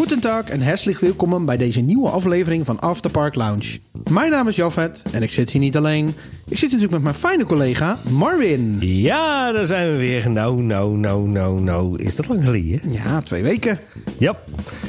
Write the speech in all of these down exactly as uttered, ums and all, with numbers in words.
Goedendag en herzlich welkom bij deze nieuwe aflevering van Afterpark Lounge. Mijn naam is Jafet en ik zit hier niet alleen. Ik zit natuurlijk met mijn fijne collega Marvin. Ja, daar zijn we weer. Nou, nou, nou, nou, nou. Is dat lang geleden? Ja, twee weken. Ja.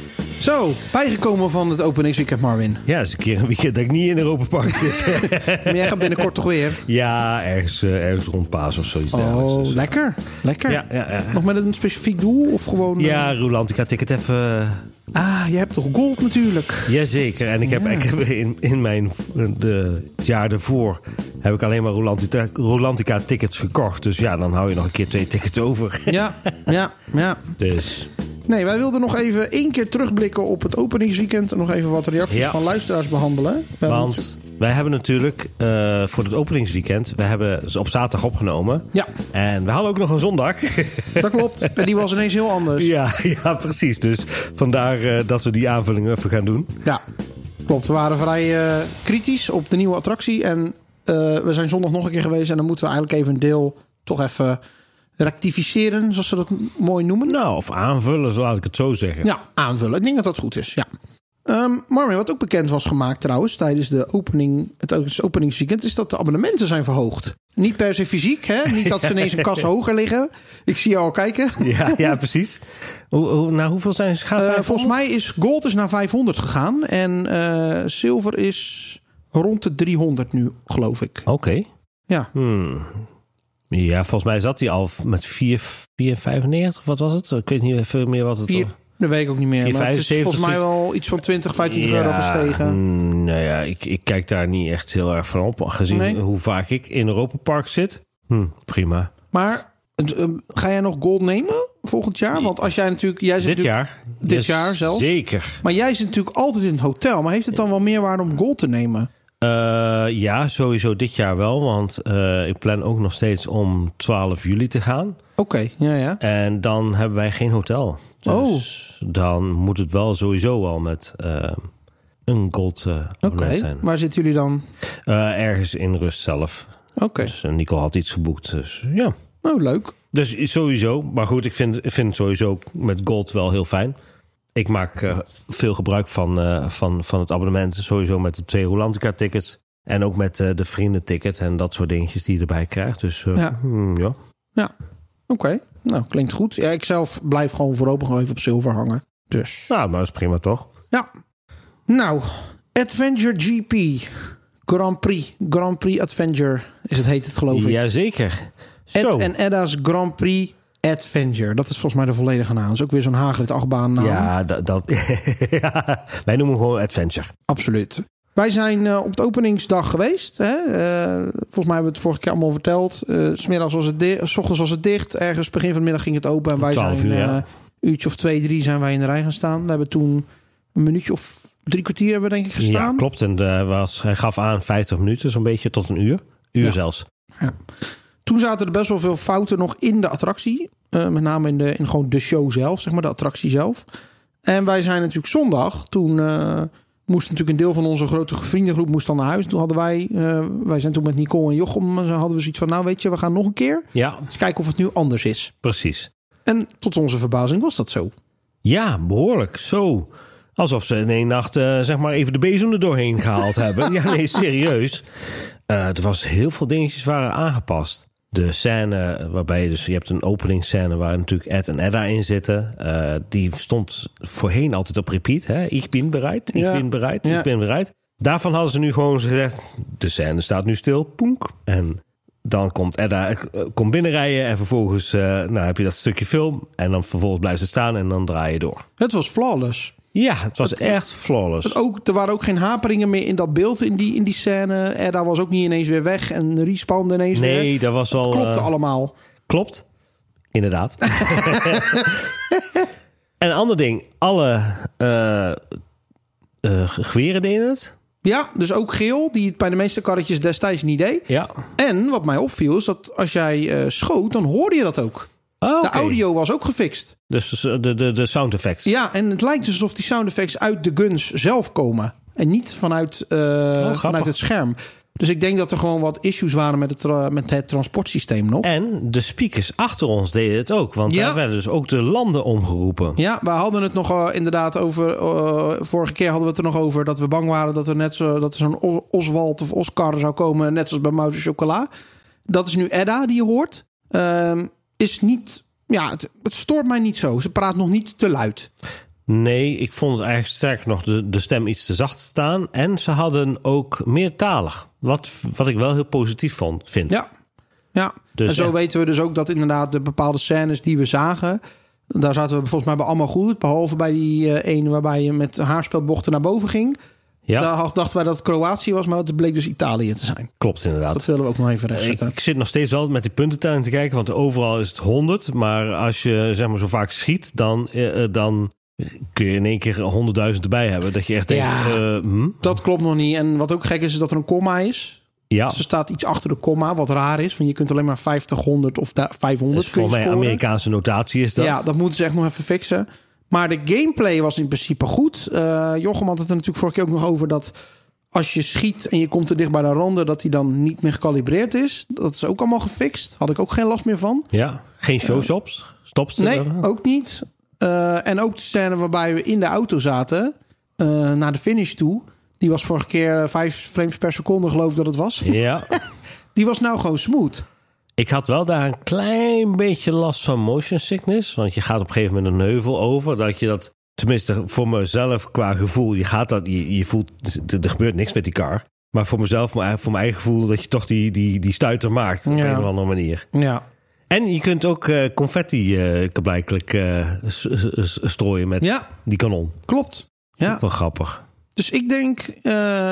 Zo, bijgekomen van het openingsweekend, Marvin. Ja, eens een keer een weekend dat ik niet in Europa Park zit. Maar jij gaat binnenkort toch weer? Ja, ergens, uh, ergens rond Paas of zoiets. Oh, dus, lekker. Lekker. Ja, ja, ja. Nog met een specifiek doel of gewoon... Ja, Rulantica ticket even... Ah, je hebt toch gold natuurlijk. Jazeker. En ik heb, Ja. ik heb in, in mijn de, het jaar ervoor heb ik alleen maar Rulantica, Rulantica tickets gekocht. Dus ja, dan hou je nog een keer twee tickets over. Ja, ja, ja. Dus... Nee, wij wilden nog even één keer terugblikken op het openingsweekend. En nog even wat reacties Ja. van luisteraars behandelen. We Want hebben... wij hebben natuurlijk uh, voor het openingsweekend... we hebben ze op zaterdag opgenomen. Ja. En we hadden ook nog een zondag. Dat klopt. En die was ineens heel anders. Ja, ja, precies. Dus vandaar uh, dat we die aanvulling even gaan doen. Ja, klopt. We waren vrij uh, kritisch op de nieuwe attractie. En uh, we zijn zondag nog een keer geweest. En dan moeten we eigenlijk even een deel toch even rectificeren, zoals ze dat mooi noemen. Nou, of aanvullen, zo laat ik het zo zeggen. Ja, aanvullen. Ik denk dat dat goed is, ja. Um, Marvin, wat ook bekend was gemaakt trouwens tijdens de opening, het openingsweekend, is dat de abonnementen zijn verhoogd. Niet per se fysiek, hè? Niet dat ze ineens een kas hoger liggen. Ik zie jou al kijken. Ja, ja, precies. Hoe, hoe, naar hoeveel zijn ze gegaan? Uh, volgens mij is gold is naar vijfhonderd gegaan en uh, zilver is rond de driehonderd nu, geloof ik. Oké. Okay. Ja. Hmm. Ja, volgens mij zat hij al met vier komma vijfennegentig. Wat was het? Ik weet niet veel meer wat het vier, was. Dat weet ik ook niet meer. Maar het is volgens mij wel iets van twintig, vijfentwintig ja, euro gestegen. Mm, nou ja, ik, ik kijk daar niet echt heel erg van op. Gezien nee. hoe vaak ik in Europa Park zit. Hm, prima. Maar uh, ga jij nog gold nemen volgend jaar? Want als jij natuurlijk... Jij zit dit natuurlijk, jaar? Dit yes, jaar zelfs. Zeker. Maar jij zit natuurlijk altijd in het hotel. Maar heeft het dan wel meer waarde om gold te nemen? Uh, ja, sowieso dit jaar wel. Want uh, ik plan ook nog steeds om twaalf juli te gaan. Oké, okay, ja, ja. En dan hebben wij geen hotel. Dus oh. dan moet het wel sowieso wel met uh, een gold uh, abonnement okay. zijn. Waar zitten jullie dan? Uh, ergens in Rust zelf. Oké. Okay. Dus uh, Nico had iets geboekt. Dus ja. Oh, leuk. Dus sowieso. Maar goed, ik vind, ik vind het sowieso met gold wel heel fijn. Ik maak uh, veel gebruik van, uh, van, van het abonnement. Sowieso met de twee Rulantica tickets. En ook met uh, de vriendenticket en dat soort dingetjes die je erbij krijgt. Dus uh, ja. Mm, ja. Ja, oké. Okay. Nou, klinkt goed. Ja, ik zelf blijf gewoon voorlopig even op zilver hangen. Dus. Nou, maar dat is prima toch? Ja. Nou, Adventure G P. Grand Prix. Grand Prix Adventure is het, heet het geloof ik. Jazeker. Ed en Edda's Grand Prix Adventure. Dat is volgens mij de volledige naam. Dat is ook weer zo'n Hagrid achtbaan naam. Ja, dat, dat ja, wij noemen hem gewoon Adventure. Absoluut. Wij zijn uh, op de openingsdag geweest. Hè? Uh, volgens mij hebben we het vorige keer allemaal verteld. Uh, 's middags was het di- 's ochtends was het dicht. Ergens begin van de middag ging het open. En wij zijn uur, uh, ja. een uurtje of twee, drie zijn wij in de rij gaan staan. We hebben toen een minuutje of drie kwartier hebben we denk ik gestaan. Ja, klopt. En uh, was, hij gaf aan vijftig minuten, zo'n beetje tot een uur. Uur ja. zelfs. Ja. Toen zaten er best wel veel fouten nog in de attractie. Uh, met name in, de, in gewoon de show zelf, zeg maar, de attractie zelf. En wij zijn natuurlijk zondag, toen uh, moest natuurlijk een deel van onze grote vriendengroep moest dan naar huis. Toen hadden wij, uh, wij zijn toen met Nicole en Jochem, hadden we zoiets van, nou weet je, we gaan nog een keer. Ja. Eens kijken of het nu anders is. Precies. En tot onze verbazing was dat zo. Ja, behoorlijk. Zo. Alsof ze in één nacht, uh, zeg maar, even de bezem er doorheen gehaald hebben. Ja, nee, serieus. Uh, er was heel veel dingetjes waren aangepast. De scène waarbij je dus, je hebt een openingsscène waar natuurlijk Ed en Edda in zitten. Uh, die stond voorheen altijd op repeat. Hè? Ik ben bereid, ik ja. ben bereid, ja. ik ben bereid. Daarvan hadden ze nu gewoon gezegd, de scène staat nu stil, poenk. En dan komt Edda komt binnenrijden en vervolgens uh, nou, heb je dat stukje film. En dan vervolgens blijft het staan en dan draai je door. Het was flawless. Ja, het was het, echt flawless. Het ook, er waren ook geen haperingen meer in dat beeld, in die, in die scène. Edda was ook niet ineens weer weg en respawnde ineens nee, weer. Nee, dat was wel... Het klopte uh, allemaal. Klopt. Inderdaad. En een ander ding. Alle uh, uh, geweren deden het. Ja, dus ook geel, die het bij de meeste karretjes destijds niet deed. Ja. En wat mij opviel is dat als jij uh, schoot, dan hoorde je dat ook. Oh, de okay. audio was ook gefixt. Dus de, de, de sound effects. Ja, en het lijkt dus alsof die sound effects uit de guns zelf komen. En niet vanuit, uh, oh, vanuit het scherm. Dus ik denk dat er gewoon wat issues waren met het, tra- met het transportsysteem nog. En de speakers achter ons deden het ook. Want Ja. daar werden dus ook de landen omgeroepen. Ja, we hadden het nog uh, inderdaad over... Uh, vorige keer hadden we het er nog over dat we bang waren... dat er net zo, dat er zo'n O- Oswald of Oscar zou komen... net zoals bij Mouse Chocola. Dat is nu Edda die je hoort. Uh, is niet... Ja, het, het stoort mij niet zo. Ze praat nog niet te luid. Nee, ik vond het eigenlijk sterk nog de, de stem iets te zacht staan. En ze hadden ook meertalig. Wat, wat ik wel heel positief vond, vind. Ja, ja. Dus en zo echt- weten we dus ook dat inderdaad de bepaalde scènes die we zagen... daar zaten we volgens mij bij allemaal goed. Behalve bij die uh, ene waarbij je met haarspeldbochten naar boven ging. Ja, Daar had- dachten wij dat het Kroatië was, maar dat bleek dus Italië te zijn. klopt inderdaad. Dat willen we ook nog even rechtzetten. Ik, ik zit nog steeds wel met die puntentelling te kijken, want overal is het honderd. Maar als je zeg maar zo vaak schiet, dan, eh, dan kun je in één keer honderdduizend erbij hebben. Dat je echt denkt, Ja. eh, hm? Dat klopt nog niet. En wat ook gek is, is dat er een komma is. ja, Ze staat iets achter de komma, wat raar is. Want je kunt alleen maar vijftig, honderd of da- vijfhonderd dus kun je volgens mij scoren. Amerikaanse notatie is dat. Ja, dat moeten ze echt nog even fixen. Maar de gameplay was in principe goed. Uh, Jochem had het er natuurlijk vorige keer ook nog over dat... als je schiet en je komt te dicht bij de ronde... dat die dan niet meer gekalibreerd is. Dat is ook allemaal gefixt. Had ik ook geen last meer van. Ja, geen showstops? Stops? Nee, ook niet. Uh, en ook de scène waarbij we in de auto zaten... Uh, naar de finish toe... die was vorige keer vijf frames per seconde, geloof ik dat het was. Ja. Die was nou gewoon smooth. Ik had wel daar een klein beetje last van motion sickness. Want je gaat op een gegeven moment een heuvel over. Dat je dat, tenminste voor mezelf qua gevoel... je gaat dat, je, je voelt, er gebeurt niks met die car. Maar voor mezelf, maar voor mijn eigen gevoel... dat je toch die, die, die stuiter maakt op Ja. een of andere manier. Ja. En je kunt ook uh, confetti uh, blijkelijk uh, s- s- strooien met Ja. die kanon. Klopt. Ja. Ook wel grappig. Dus ik denk, uh,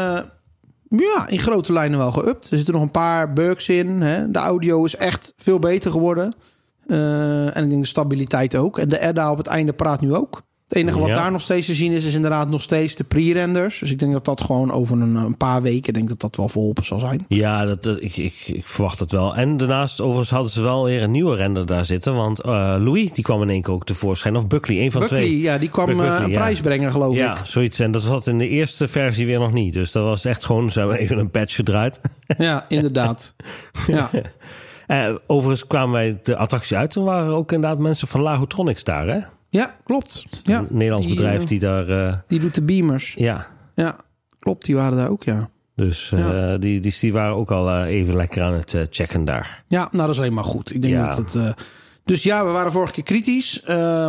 ja, in grote lijnen wel geüpt. Er zitten nog een paar bugs in. Hè. De audio is echt veel beter geworden. Uh, en ik denk de stabiliteit ook. En de Edda op het einde praat nu ook. Het enige wat Ja. daar nog steeds te zien is, is inderdaad nog steeds de pre-renders. Dus ik denk dat dat gewoon over een, een paar weken, denk dat dat wel verholpen zal zijn. Ja, dat, dat- ik, ik, ik verwacht het wel. En daarnaast overigens hadden ze wel weer een nieuwe render daar zitten. Want uh, Louis, die kwam in één keer ook tevoorschijn. Of Buckley, een van Buckley, twee. ja, die kwam Buck uh, Buckley, een ja. prijs brengen, geloof Ja, ik. zoiets. En dat zat in de eerste versie weer nog niet. Dus dat was echt gewoon, zo even een patch gedraaid. Ja, inderdaad. Ja. Uh, overigens kwamen wij de attractie uit. Toen waren er ook inderdaad mensen van Lagotronics daar, hè? Ja, klopt. Ja, Een Nederlands die, bedrijf uh, die daar... Uh, Die doet de beamers. ja, Ja, klopt. Die waren daar ook, ja. dus uh, Ja. die, die, die waren ook al uh, even lekker aan het uh, checken daar. Ja, nou, dat is alleen maar goed. Ik denk Ja. dat het... Uh, dus ja, we waren vorige keer kritisch. Uh,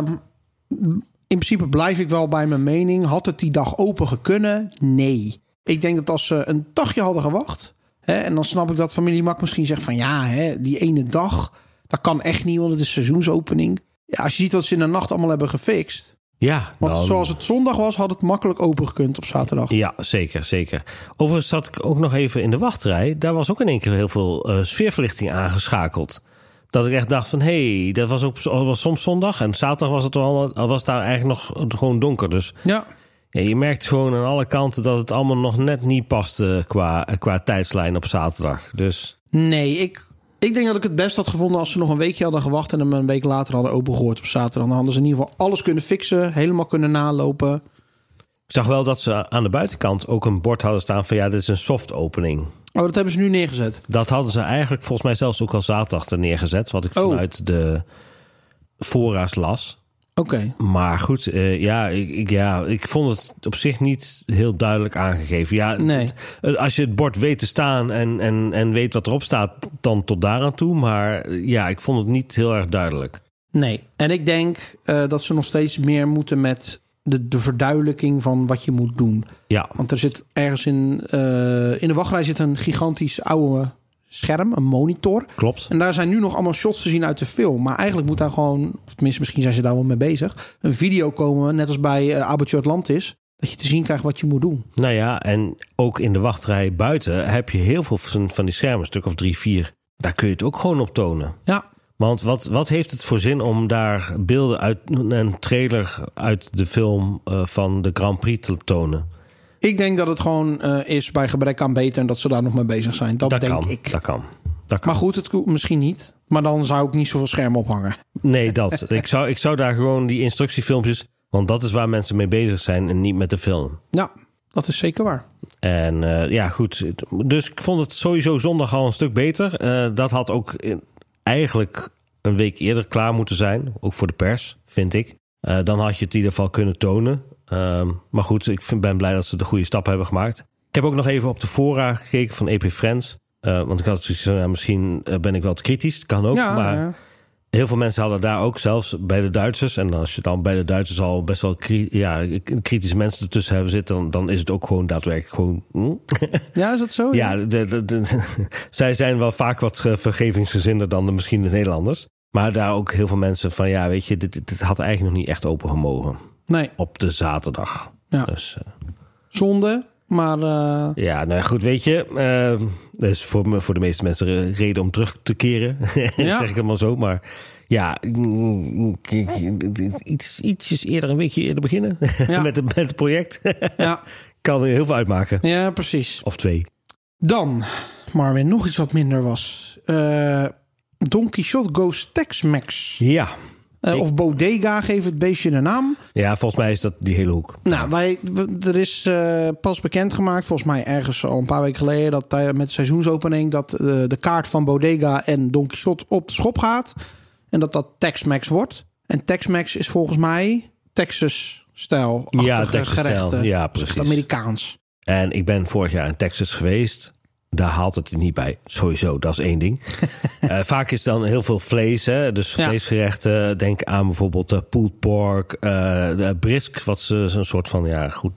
in principe blijf ik wel bij mijn mening. Had het die dag open gekunnen? Nee. Ik denk dat als ze een dagje hadden gewacht... Hè, en dan snap ik dat familie Mak misschien zegt van... ja, hè, die ene dag, dat kan echt niet... want het is seizoensopening. Ja, als je ziet wat ze in de nacht allemaal hebben gefixt... Ja, Want dan- zoals het zondag was, had het makkelijk open gekund op zaterdag. Ja, zeker, zeker. Overigens zat ik ook nog even in de wachtrij. Daar was ook in één keer heel veel uh, sfeerverlichting aangeschakeld. Dat ik echt dacht van, hé, hey, dat was ook was soms zondag. En zaterdag was het wel, was daar eigenlijk nog gewoon donker. Dus Ja, ja, je merkt gewoon aan alle kanten dat het allemaal nog net niet paste qua, qua tijdslijn op zaterdag. Dus nee, ik, ik denk dat ik het best had gevonden als ze nog een weekje hadden gewacht en hem een week later hadden opengegooid op zaterdag. Dan hadden ze in ieder geval alles kunnen fixen, helemaal kunnen nalopen. ik zag wel dat ze aan de buitenkant ook een bord hadden staan van, ja, dit is een soft opening. Oh, dat hebben ze nu neergezet. Dat hadden ze eigenlijk volgens mij zelfs ook al zaterdag er neergezet. Wat ik Oh. vanuit de fora's las. Oké. Maar goed, uh, ja, ik, ik, ja, ik vond het op zich niet heel duidelijk aangegeven. Ja, Nee. het- het- als je het bord weet te staan en, en, en weet wat erop staat, dan tot daaraan toe. Maar uh, ja, ik vond het niet heel erg duidelijk. Nee. En ik denk uh, dat ze nog steeds meer moeten met de, de verduidelijking van wat je moet doen. Ja, Want er zit ergens in, uh, in de wachtrij zit een gigantisch oude scherm, een monitor. klopt. En daar zijn nu nog allemaal shots te zien uit de film. Maar eigenlijk moet daar gewoon, of tenminste misschien zijn ze daar wel mee bezig, een video komen, net als bij uh, Aperture Atlantis, dat je te zien krijgt wat je moet doen. Nou ja, en ook in de wachtrij buiten heb je heel veel van van die schermen, een stuk of drie, vier. Daar kun je het ook gewoon op tonen. Ja, Want wat, wat heeft het voor zin om daar beelden uit een trailer uit de film uh, van de Grand Prix te tonen? ik denk dat het gewoon uh, is bij gebrek aan beter en dat ze daar nog mee bezig zijn. Dat, Dat denk kan, ik. dat kan. Dat kan. Maar goed, het misschien niet. Maar dan zou ik niet zoveel schermen ophangen. Nee, dat. ik, zou, ik zou daar gewoon die instructiefilmpjes, want dat is waar mensen mee bezig zijn en niet met de film. Ja, dat is zeker waar. En uh, ja, goed. Dus ik vond het sowieso zondag al een stuk beter. Uh, dat had ook in, eigenlijk een week eerder klaar moeten zijn. Ook voor de pers, vind ik. Uh, dan had je het in ieder geval kunnen tonen. Uh, maar goed, ik vind, ben blij dat ze de goede stap hebben gemaakt. Ik heb ook nog even op de fora gekeken van E P Friends. Uh, want ik had zoiets van, ja, misschien ben ik wel te kritisch. Dat kan ook, ja, maar... Ja. Heel veel mensen hadden daar ook, zelfs bij de Duitsers... en als je dan bij de Duitsers al best wel kri- ja, kritische mensen ertussen hebben zitten... Dan, dan is het ook gewoon daadwerkelijk gewoon... Hm? Ja, is dat zo? Ja, de, de, de, zij zijn wel vaak wat vergevingsgezinder dan de, misschien de Nederlanders. Maar daar ook heel veel mensen van... ja, weet je, dit, dit had eigenlijk nog niet echt open gemogen. Nee. Op de zaterdag. Ja. Dus, uh, zonde, maar... Uh... Ja, nou goed, weet je... Uh, dat is voor, me, voor de meeste mensen een reden om terug te keren. Ja. Zeg ik het maar zo, maar... Ja, iets, ietsjes eerder, een weekje eerder beginnen ja. met, het, met het project. Ja. Kan er heel veel uitmaken. Ja, precies. Of twee. Dan, Marvin, nog iets wat minder was. Uh, Don Quixote Goes Tex-Mex. Ja. Uh, ik... Of Bodega, geef het beestje een naam. Ja, volgens mij is dat die hele hoek. Nou, wij, er is uh, pas bekendgemaakt, volgens mij ergens al een paar weken geleden... dat uh, met de seizoensopening dat uh, de kaart van Bodega en Don Quixote op de schop gaat... En dat dat Tex-Mex wordt. En Tex-Mex is volgens mij Texas-stijl. Ja, Texas-stijl. Gerechten. Ja, precies. Amerikaans. En ik ben vorig jaar in Texas geweest. Daar haalt het er niet bij. Sowieso, dat is één ding. uh, vaak is dan heel veel vlees. Hè? Dus ja. vleesgerechten. Denk aan bijvoorbeeld uh, pulled pork. Uh, de brisk, wat ze een soort van ja, goed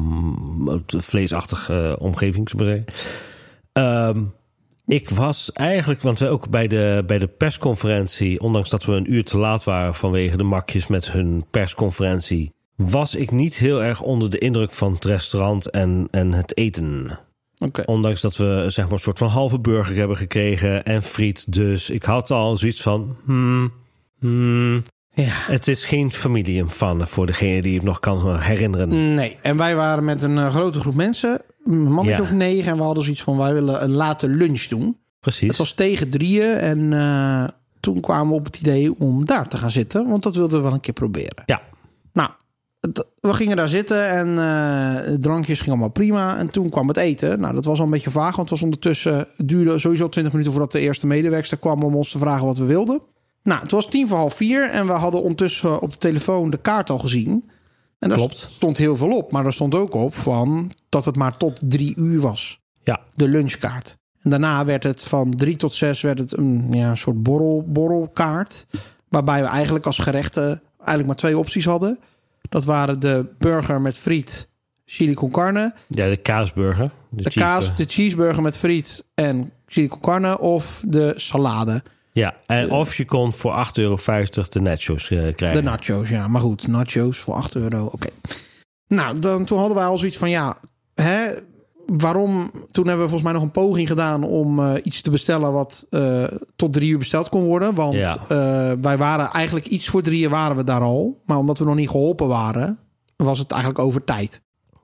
ham, vleesachtige uh, omgeving, zou ik zeggen. Um, Ik was eigenlijk, want we ook bij de, bij de persconferentie... ondanks dat we een uur te laat waren vanwege de makjes met hun persconferentie... was ik niet heel erg onder de indruk van het restaurant en, en het eten. Okay. Ondanks dat we zeg maar een soort van halve burger hebben gekregen en friet. Dus ik had al zoiets van... Hmm, hmm, ja. Het is geen familie-fan voor degene die het nog kan herinneren. Nee, en wij waren met een uh, grote groep mensen... een mannetje ja. of negen. En we hadden zoiets van, wij willen een late lunch doen. Precies. Het was tegen drieën. En uh, toen kwamen we op het idee om daar te gaan zitten. Want dat wilden we wel een keer proberen. Ja. Nou, het, we gingen daar zitten. En uh, drankjes gingen allemaal prima. En toen kwam het eten. Nou, dat was al een beetje vaag. Want het was ondertussen... Het duurde sowieso twintig minuten voordat de eerste medewerkster kwam... om ons te vragen wat we wilden. Nou, het was tien voor half vier. En we hadden ondertussen op de telefoon de kaart al gezien... En daar Klopt. stond heel veel op. Maar er stond ook op van dat het maar tot drie uur was. Ja. De lunchkaart. En daarna werd het van drie tot zes werd het een, ja, een soort borrel, borrelkaart. Waarbij we eigenlijk als gerechten eigenlijk maar twee opties hadden. Dat waren de burger met friet, chili con carne. Ja, de kaasburger. De, de kaas, de cheeseburger met friet en chili con carne. Of de salade. Ja, en of je kon voor acht euro vijftig de nachos uh, krijgen. De nachos, ja. Maar goed, nachos voor acht euro, oké. Okay. Nou, dan, toen hadden wij al zoiets van, ja, hè, waarom... Toen hebben we volgens mij nog een poging gedaan om uh, iets te bestellen... wat uh, tot drie uur besteld kon worden. Want ja. uh, wij waren eigenlijk iets voor drieën waren we daar al. Maar omdat we nog niet geholpen waren, was het eigenlijk over tijd.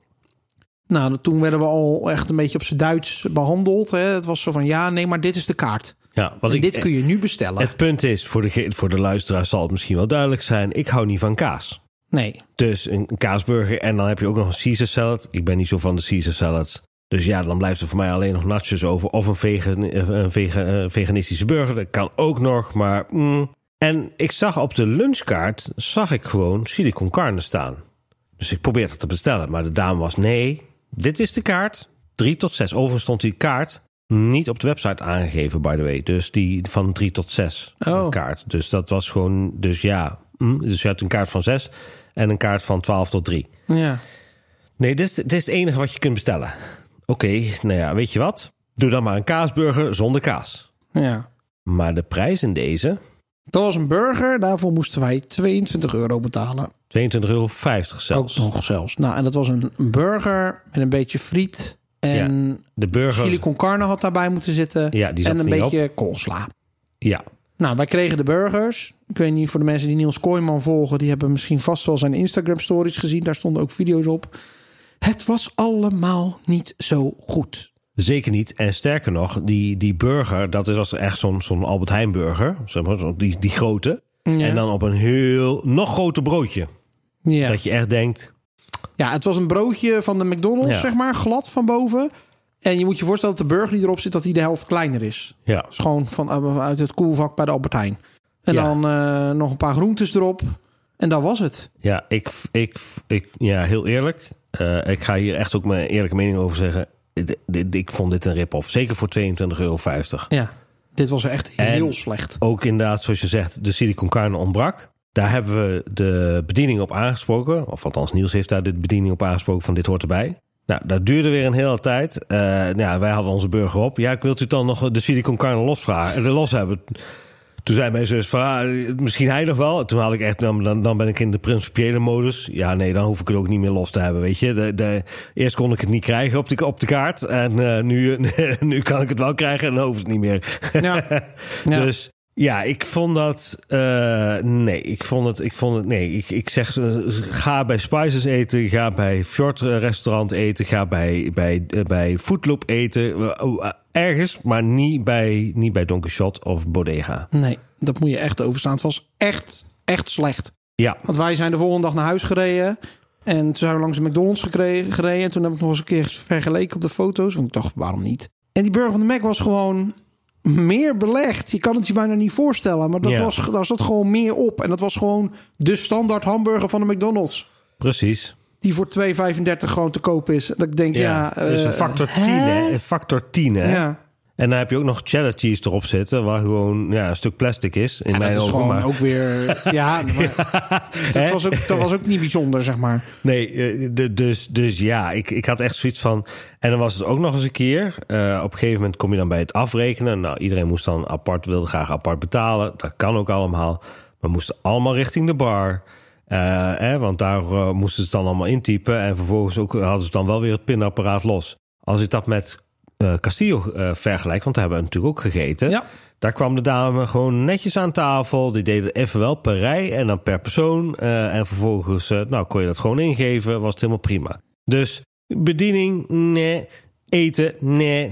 Nou, toen werden we al echt een beetje op z'n Duits behandeld. Hè. Het was zo van, ja, nee, maar dit is de kaart. Ja, wat en ik, dit kun je nu bestellen. Het punt is, voor de, voor de luisteraar zal het misschien wel duidelijk zijn... ik hou niet van kaas. Nee. Dus een kaasburger en dan heb je ook nog een Caesar salad. Ik ben niet zo van de Caesar salads. Dus ja, dan blijft er voor mij alleen nog nachos over... of een, vegan, een vegan, veganistische burger. Dat kan ook nog, maar... Mm. En ik zag op de lunchkaart... zag ik gewoon chili con carne staan. Dus ik probeerde het te bestellen. Maar de dame was, nee, dit is de kaart. drie tot zes. Overigens stond die kaart... niet op de website aangegeven, by the way. Dus die van drie tot zes oh. kaart. Dus dat was gewoon... Dus ja, dus je had een kaart van zes... en een kaart van twaalf tot drie. Ja. Nee, dit is, dit is het enige wat je kunt bestellen. Oké, okay, nou ja, weet je wat? Doe dan maar een kaasburger zonder kaas. Ja. Maar de prijs in deze... Dat was een burger. Daarvoor moesten wij tweeëntwintig euro betalen. tweeëntwintig euro vijftig zelfs. Ook nog zelfs. Nou, en dat was een burger met een beetje friet... En ja, de burger... chili con carne had daarbij moeten zitten. Ja, die zat en een er niet beetje op. koolsla. Ja. Nou, wij kregen de burgers. Ik weet niet, voor de mensen die Niels Kooijman volgen... die hebben misschien vast wel zijn Instagram stories gezien. Daar stonden ook video's op. Het was allemaal niet zo goed. Zeker niet. En sterker nog, die, die burger... dat is als echt zo'n, zo'n Albert Heijn burger. Zeg maar, die, die grote. Ja. En dan op een heel... nog groter broodje. Ja. Dat je echt denkt... Ja, het was een broodje van de McDonald's, Ja. zeg maar, glad van boven. En je moet je voorstellen dat de burger die erop zit, dat die de helft kleiner is. Ja. Dat is gewoon van, uit het koelvak bij de Albert Heijn. En Ja. dan uh, nog een paar groentes erop. En dat was het. Ja, ik, ik, ik, ja heel eerlijk. Uh, ik ga hier echt ook mijn eerlijke mening over zeggen. Ik, ik, ik vond dit een rip-off. Zeker voor tweeëntwintig euro vijftig. Ja, dit was echt heel en slecht. Ook inderdaad, zoals je zegt, de chili con carne ontbrak. Daar hebben we de bediening op aangesproken. Of althans, Niels heeft daar de bediening op aangesproken van dit hoort erbij. Nou, dat duurde weer een hele tijd. Uh, ja, wij hadden onze burger op. Ja, ik wilt u dan nog de chili con carne losvragen, los hebben? Toen zei mijn zus van, ah, misschien hij nog wel. Toen had ik echt, dan, dan ben ik in de principiële modus. Ja, nee, dan hoef ik het ook niet meer los te hebben, weet je. De, de, eerst kon ik het niet krijgen op de, op de kaart. En uh, nu, nu kan ik het wel krijgen en dan hoef ik het niet meer. Ja. Ja. Dus ja, ik vond dat... Uh, nee, ik vond het... Ik vond het nee, ik, ik zeg, uh, ga bij Spices eten. Ga bij Fjord restaurant eten. Ga bij, bij, uh, bij Foodloop eten. Uh, uh, ergens, maar niet bij, niet bij Don Quixote of Bodega. Nee, dat moet je echt overstaan. Het was echt, echt slecht. Ja. Want wij zijn de volgende dag naar huis gereden. En toen zijn we langs de McDonald's gereden. gereden en toen heb ik nog eens een keer vergeleken op de foto's. Want ik dacht, waarom niet? En die burger van de Mac was gewoon meer belegd. Je kan het je bijna niet voorstellen. Maar dat ja. was, daar zat gewoon meer op. En dat was gewoon de standaard hamburger van de McDonald's. Precies. Die voor twee vijfendertig gewoon te koop is. Dat ik denk, ja... ja dus een factor tien, hè? Een factor tien, hè? Ja. En dan heb je ook nog cheddar cheese erop zitten, waar gewoon ja, een stuk plastic is. In ja, mijn dat is ogen, gewoon maar... ook weer... Ja, maar dat, was ook, dat was ook niet bijzonder, zeg maar. Nee, dus, dus ja, ik, ik had echt zoiets van... En dan was het ook nog eens een keer. Uh, op een gegeven moment kom je dan bij het afrekenen. Nou, iedereen moest dan apart, wilde graag apart betalen. Dat kan ook allemaal. Maar moesten allemaal richting de bar... Uh, eh, want daar uh, moesten ze het dan allemaal intypen. En vervolgens ook hadden ze dan wel weer het pinapparaat los. Als ik dat met uh, Castillo uh, vergelijk, want daar hebben we natuurlijk ook gegeten. Ja. Daar kwam de dame gewoon netjes aan tafel. Die deden even wel per rij en dan per persoon. Uh, en vervolgens uh, nou, kon je dat gewoon ingeven. Was het helemaal prima. Dus bediening, nee. Eten, nee.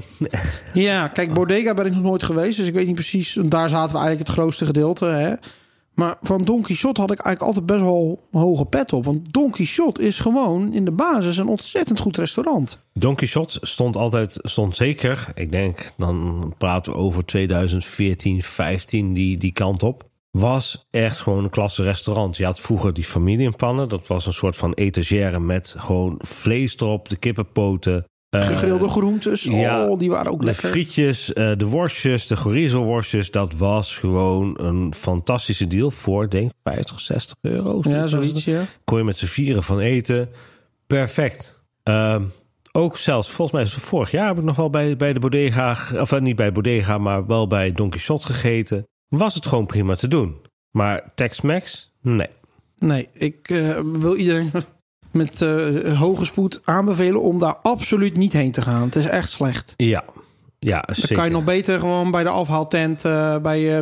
Ja, kijk, Bodega ben ik nog nooit geweest. Dus ik weet niet precies. Daar zaten we eigenlijk het grootste gedeelte, hè. Maar van Don Quixote had ik eigenlijk altijd best wel een hoge pet op. Want Don Quixote is gewoon in de basis een ontzettend goed restaurant. Don Quixote stond altijd, stond zeker, ik denk, dan praten we over tweeduizend veertien, vijftien, die, die kant op. Was echt gewoon een klasse restaurant. Je had vroeger die familiepannen. Dat was een soort van etagère met gewoon vlees erop, de kippenpoten. Gegrilde groentes, oh, ja, die waren ook de lekker. De frietjes, de worstjes, de chorizo-worstjes. Dat was gewoon een fantastische deal voor, denk ik, vijftig, zestig euro. Ja, zoiets, ja. Kon je met z'n vieren van eten. Perfect. Uh, ook zelfs, volgens mij is het vorig jaar heb ik nog wel bij, bij de Bodega, of niet bij Bodega, maar wel bij Don Quixote gegeten. Was het gewoon prima te doen. Maar Tex-Mex, nee. Nee, ik uh, wil iedereen... met uh, hoge spoed aanbevelen om daar absoluut niet heen te gaan. Het is echt slecht. Ja, ja Dan zeker. kan je nog beter gewoon bij de afhaaltent... Uh, bij, uh,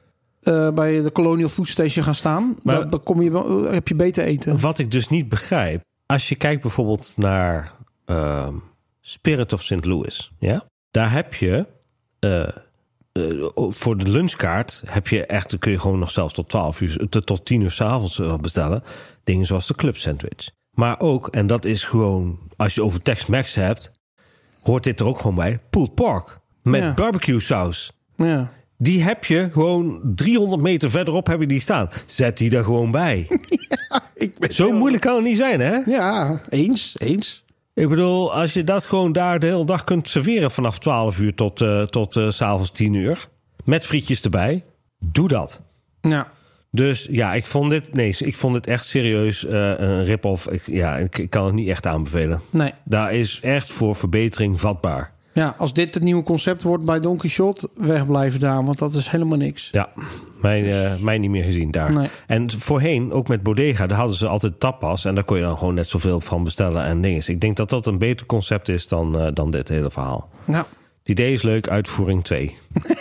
uh, bij de Colonial Food Station gaan staan. Maar, dan kom je, uh, heb je beter eten. Wat ik dus niet begrijp... als je kijkt bijvoorbeeld naar uh, Spirit of Saint Louis... Ja? Daar heb je... Uh, uh, voor de lunchkaart heb je echt... dan kun je gewoon nog zelfs tot twaalf uur... tot tien uur 's avonds bestellen. Dingen zoals de club sandwich... Maar ook, en dat is gewoon... als je over Tex-Mex hebt... hoort dit er ook gewoon bij... pulled pork met ja. barbecue saus. Ja. Die heb je gewoon driehonderd meter verderop heb je die staan. Zet die er gewoon bij. Ja, ik ben Zo heel... moeilijk kan het niet zijn, hè? Ja, eens, eens. Ik bedoel, als je dat gewoon daar de hele dag kunt serveren... vanaf twaalf uur tot, uh, tot uh, 's avonds tien uur... met frietjes erbij, doe dat. Ja. Dus ja, ik vond dit, nee, ik vond dit echt serieus uh, een rip-off. Ik, ja, ik, ik kan het niet echt aanbevelen. Nee. Daar is echt voor verbetering vatbaar. Ja, als dit het nieuwe concept wordt bij Don Quixote, wegblijven daar, want dat is helemaal niks. Ja, mij, uh, mij niet meer gezien daar. Nee. En voorheen, ook met Bodega, daar hadden ze altijd tapas. En daar kon je dan gewoon net zoveel van bestellen en dingen. Ik denk dat dat een beter concept is dan, uh, dan dit hele verhaal. Ja. Het idee is leuk, uitvoering twee.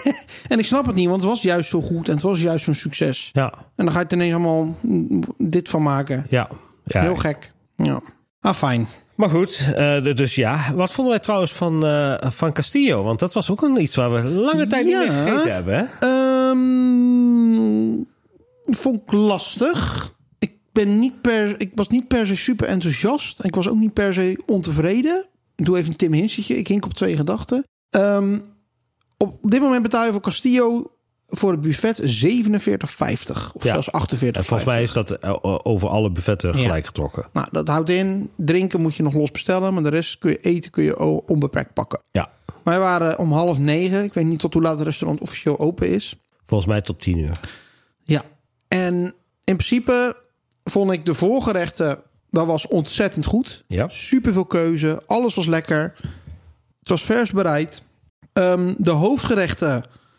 En ik snap het niet, want het was juist zo goed en het was juist zo'n succes. Ja. En dan ga je er ineens allemaal dit van maken. Ja. ja. Heel gek. Ja. Ah, fijn. Maar goed, uh, dus ja. Wat vonden wij trouwens van, uh, van Castillo? Want dat was ook een iets waar we lange tijd ja. niet meer gegeten hebben. Hè? Um, vond ik lastig. Ik ben niet per, ik was niet per se super enthousiast. Ik was ook niet per se ontevreden. Ik doe even een Tim Hinsetje. Ik hink op twee gedachten. Um, op dit moment betaal je voor Castillo voor het buffet zevenenveertig vijftig. Of ja. zelfs achtenveertig. En volgens mij is dat over alle buffetten gelijk ja. getrokken. Nou, dat houdt in. Drinken moet je nog los bestellen. Maar de rest kun je eten kun je onbeperkt pakken. Ja. Wij waren om half negen. Ik weet niet tot hoe laat het restaurant officieel open is. Volgens mij tot tien uur. Ja. En in principe vond ik de voorgerechten... dat was ontzettend goed. Ja. Super veel keuze. Alles was lekker. Het was vers bereid. Um, de hoofdgerechten...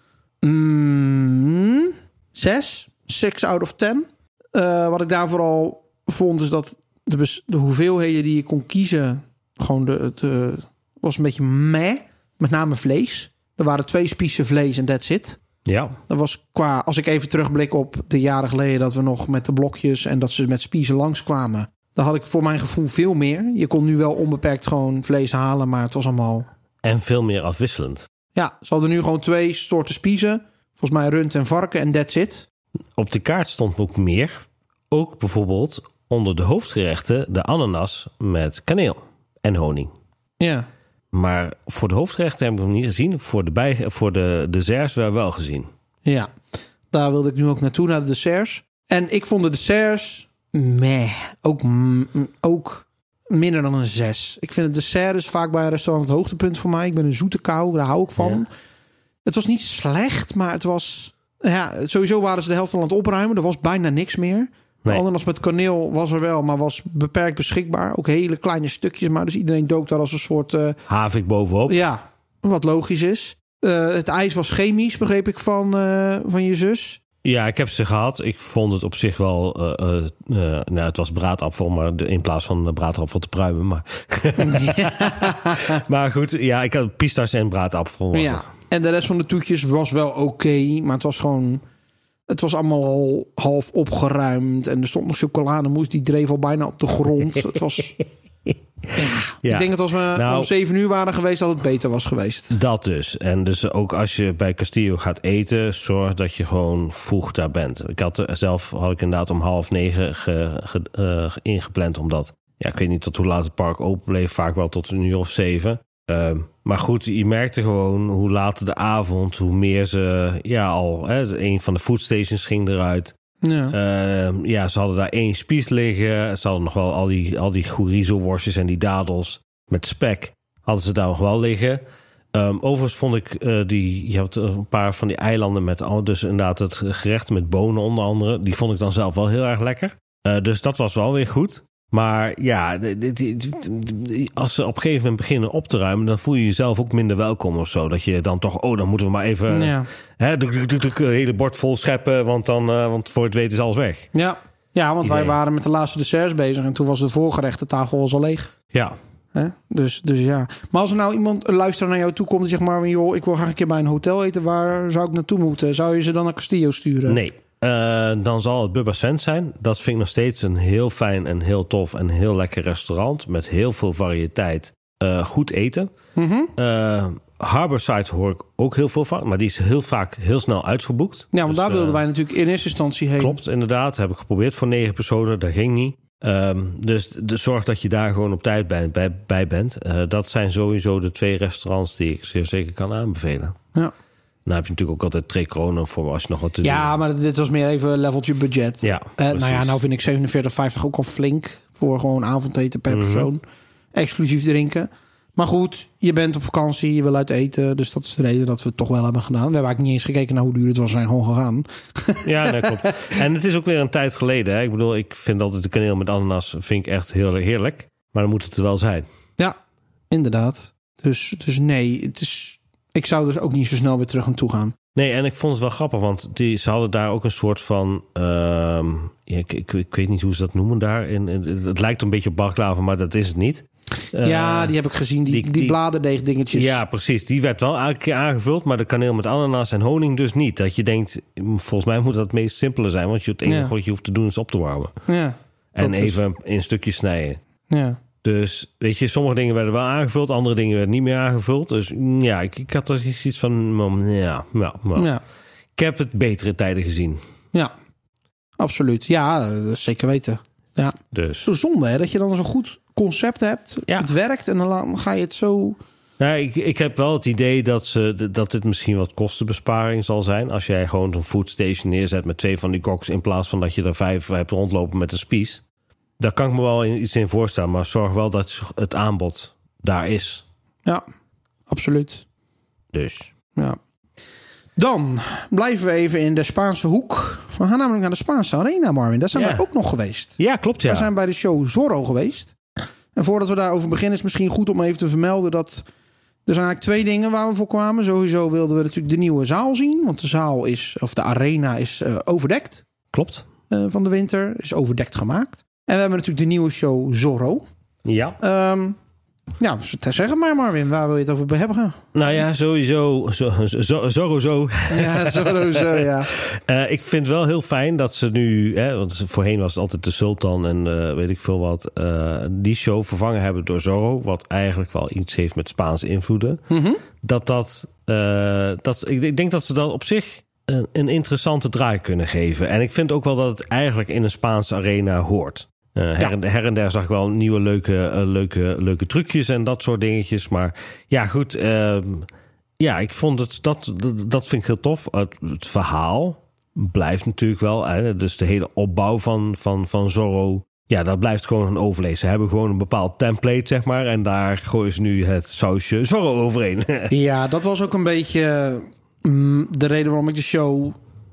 Mm, zes. Six out of ten. Uh, wat ik daar vooral vond is dat de, bes- de hoeveelheden die je kon kiezen... gewoon de, de was een beetje meh. Met name vlees. Er waren twee spiezen vlees en that's it. Ja. Dat was qua... Als ik even terugblik op de jaren geleden... dat we nog met de blokjes en dat ze met spiezen langskwamen... dan had ik voor mijn gevoel veel meer. Je kon nu wel onbeperkt gewoon vlees halen... maar het was allemaal... En veel meer afwisselend. Ja, ze hadden nu gewoon twee soorten spiezen. Volgens mij rund en varken en that's it. Op de kaart stond ook meer. Ook bijvoorbeeld onder de hoofdgerechten... de ananas met kaneel en honing. Ja. Maar voor de hoofdgerechten heb ik nog niet gezien. Voor de, bij, voor de desserts wel wel gezien. Ja, daar wilde ik nu ook naartoe, naar de desserts. En ik vond de desserts... meh, ook, ook minder dan een zes. Ik vind het dessert is vaak bij een restaurant het hoogtepunt voor mij. Ik ben een zoete kou, daar hou ik van. Ja. Het was niet slecht, maar het was... Ja, sowieso waren ze de helft van het opruimen. Er was bijna niks meer. De nee. ananas met kaneel was er wel, maar was beperkt beschikbaar. Ook hele kleine stukjes, maar dus iedereen dook daar als een soort... Uh, havik bovenop. Ja, wat logisch is. Uh, het ijs was chemisch, begreep ik van, uh, van je zus. Ja, ik heb ze gehad. Ik vond het op zich wel... Uh, uh, uh, nou, het was braadappel, maar in plaats van braadappel te pruimen. Maar, ja. maar goed, ja, ik had pistache en braadappel. Was ja, er. En de rest van de toetjes was wel oké, okay, maar het was gewoon... Het was allemaal al half opgeruimd. En er stond nog chocolademousse, die dreef al bijna op de grond. Het was... Ja, ja. Ik denk dat als we nou, om zeven uur waren geweest... dat het beter was geweest. Dat dus. En dus ook als je bij Castillo gaat eten... zorg dat je gewoon vroeg daar bent. Ik had zelf had ik inderdaad om half negen ge, ge, uh, ingepland. Omdat, ja, ik weet niet tot hoe laat het park open bleef. Vaak wel tot een uur of zeven. Uh, maar goed, je merkte gewoon hoe later de avond... hoe meer ze... Ja, al hè, een van de foodstations ging eruit... Ja. Uh, ja, ze hadden daar één spies liggen. Ze hadden nog wel al die, al die chorizo-worstjes en die dadels met spek. Hadden ze daar nog wel liggen. Um, overigens vond ik uh, die... Je hebt een paar van die eilanden met... Dus inderdaad het gerecht met bonen onder andere. Die vond ik dan zelf wel heel erg lekker. Uh, dus dat was wel weer goed. Maar ja, die, die, die, als ze op een gegeven moment beginnen op te ruimen... dan voel je jezelf ook minder welkom of zo. Dat je dan toch, oh, dan moeten we maar even... Ja. Hè, de, de, de, de hele bord vol scheppen, want, dan, uh, want voor het weten is alles weg. Ja, ja want Idee. wij waren met de laatste desserts bezig... en toen was de voorgerechte tafel al leeg. Ja. Hè? Dus, dus ja. Maar als er nou iemand, een luisteraar naar jou toe komt... en zegt maar, joh, ik wil graag een keer bij een hotel eten... waar zou ik naartoe moeten? Zou je ze dan naar Castillo sturen? Nee. Uh, dan zal het Bubba Sand zijn. Dat vind ik nog steeds een heel fijn en heel tof en heel lekker restaurant. Met heel veel variëteit. Uh, goed eten. Mm-hmm. Uh, Harborside hoor ik ook heel veel van. Maar die is heel vaak heel snel uitgeboekt. Ja, want dus, daar wilden uh, wij natuurlijk in eerste instantie heen. Klopt, inderdaad. Heb ik geprobeerd voor negen personen. Dat ging niet. Um, dus de, zorg dat je daar gewoon op tijd bij, bij, bij bent. Uh, dat zijn sowieso de twee restaurants die ik zeer zeker kan aanbevelen. Ja. Dan heb je natuurlijk ook altijd twee kronen voor als je nog wat te ja, doen. Ja, maar dit was meer even een leveltje budget. Ja, uh, nou ja, nou vind ik zevenenveertig vijftig ook al flink voor gewoon avondeten per mm-hmm. persoon. Exclusief drinken. Maar goed, je bent op vakantie, je wil uit eten. Dus dat is de reden dat we het toch wel hebben gedaan. We hebben eigenlijk niet eens gekeken naar hoe duur het was. We zijn gewoon gegaan. Ja, dat klopt. En het is ook weer een tijd geleden. Hè? Ik bedoel, ik vind altijd de kaneel met ananas vind ik echt heel heerlijk. Maar dan moet het er wel zijn. Ja, inderdaad. Dus, dus nee, het is... Ik zou dus ook niet zo snel weer terug naartoe gaan. Nee, en ik vond het wel grappig, want die, ze hadden daar ook een soort van... Uh, ja, ik, ik, ik weet niet hoe ze dat noemen daar. In, in, het lijkt een beetje op baklava, maar dat is het niet. Uh, ja, die heb ik gezien, die, die, die, die bladerdeeg dingetjes. Ja, precies. Die werd wel elke keer aangevuld, maar de kaneel met ananas en honing dus niet. Dat je denkt, volgens mij moet dat het meest simpele zijn. Want je, het enige ja. wat je hoeft te doen is op te warmen. Ja, en even in stukjes snijden. Ja. Dus weet je, sommige dingen werden wel aangevuld, andere dingen werden niet meer aangevuld. Dus ja, ik, ik had er iets van, ja, ja, ja. ja. Ik heb het betere tijden gezien. Ja. absoluut. Ja, zeker weten. Ja. Dus. Zo zonde hè, dat je dan zo'n goed concept hebt. Ja. Het werkt en dan ga je het zo... Ja, ik, ik heb wel het idee dat, ze, dat dit misschien wat kostenbesparing zal zijn. Als jij gewoon zo'n foodstation neerzet met twee van die koks... in plaats van dat je er vijf hebt rondlopen met een spies. Daar kan ik me wel iets in voorstellen. Maar zorg wel dat het aanbod daar is. Ja, absoluut. Dus. Ja. Dan blijven we even in de Spaanse hoek. We gaan namelijk naar de Spaanse Arena, Marvin. Daar zijn Ja. wij ook nog geweest. Ja, klopt ja. We zijn bij de show Zorro geweest. En voordat we daarover beginnen is het misschien goed om even te vermelden dat... Er zijn eigenlijk twee dingen waar we voor kwamen. Sowieso wilden we natuurlijk de nieuwe zaal zien. Want de zaal is, of de arena is uh, overdekt. Klopt. Uh, van de winter. Is overdekt gemaakt. En we hebben natuurlijk de nieuwe show Zorro. Ja. Um, ja, zeg het maar Marvin. Waar wil je het over hebben? Nou ja, sowieso. Zo, zo, Zorro zo. Ja, Zorro zo, ja. Uh, ik vind wel heel fijn dat ze nu... Hè, want voorheen was het altijd de Sultan en uh, weet ik veel wat... Uh, die show vervangen hebben door Zorro. Wat eigenlijk wel iets heeft met Spaanse invloeden. Mm-hmm. Dat dat... Uh, dat ik, ik denk dat ze dat op zich een, een interessante draai kunnen geven. En ik vind ook wel dat het eigenlijk in een Spaanse arena hoort. Uh, her, ja. en, her en der zag ik wel nieuwe leuke, uh, leuke, leuke trucjes en dat soort dingetjes. Maar ja, goed. Uh, ja, ik vond het... Dat, dat, dat vind ik heel tof. Het, het verhaal blijft natuurlijk wel. Hè, dus de hele opbouw van, van, van Zorro... Ja, dat blijft gewoon een overlezen. Ze hebben gewoon een bepaald template, zeg maar. En daar gooien ze nu het sausje Zorro overheen. Ja, dat was ook een beetje mm, de reden waarom ik de show...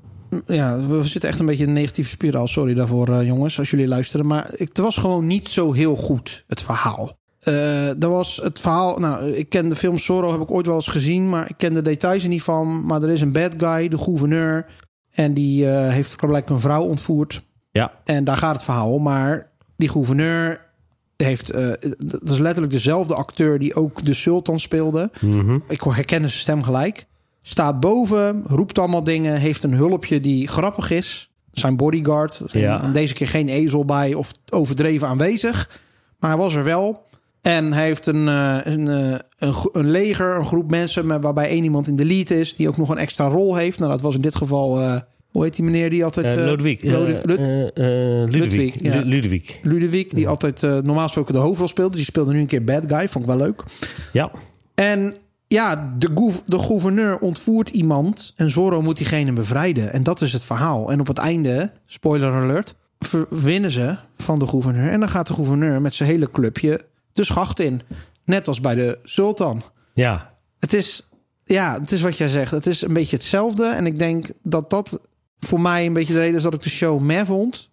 Ja, we zitten echt een beetje in een negatieve spiraal. Sorry daarvoor, uh, jongens, als jullie luisteren. Maar het was gewoon niet zo heel goed, het verhaal. Uh, dat was het verhaal... Nou, ik ken de film Zorro, heb ik ooit wel eens gezien... maar ik ken de details er niet van. Maar er is een bad guy, de gouverneur... en die uh, heeft blijkbaar een vrouw ontvoerd. Ja. En daar gaat het verhaal om. Maar die gouverneur heeft... Uh, dat is letterlijk dezelfde acteur... die ook de Sultan speelde. Mm-hmm. Ik herkende zijn stem gelijk... Staat boven, roept allemaal dingen... heeft een hulpje die grappig is. Zijn bodyguard. Ja. En deze keer geen ezel bij of overdreven aanwezig. Maar hij was er wel. En hij heeft een, een, een, een leger, een groep mensen... Met, waarbij één iemand in de lead is... die ook nog een extra rol heeft. Nou, dat was in dit geval... Uh, hoe heet die meneer die altijd... Uh, Ludwig. Uh, Lud- Lud- uh, uh, Ludwig. Ludwig, ja. Ludwig. Ludwig, die ja. altijd uh, normaal gesproken de hoofdrol speelde. Die speelde nu een keer bad guy. Vond ik wel leuk. Ja. En... Ja, de, gouv- de gouverneur ontvoert iemand en Zorro moet diegene bevrijden. En dat is het verhaal. En op het einde, spoiler alert, winnen ze van de gouverneur. En dan gaat de gouverneur met zijn hele clubje de schacht in. Net als bij de Sultan. Ja. Het is, ja, het is wat jij zegt. Het is een beetje hetzelfde. En ik denk dat dat voor mij een beetje de reden is dat ik de show meh vond.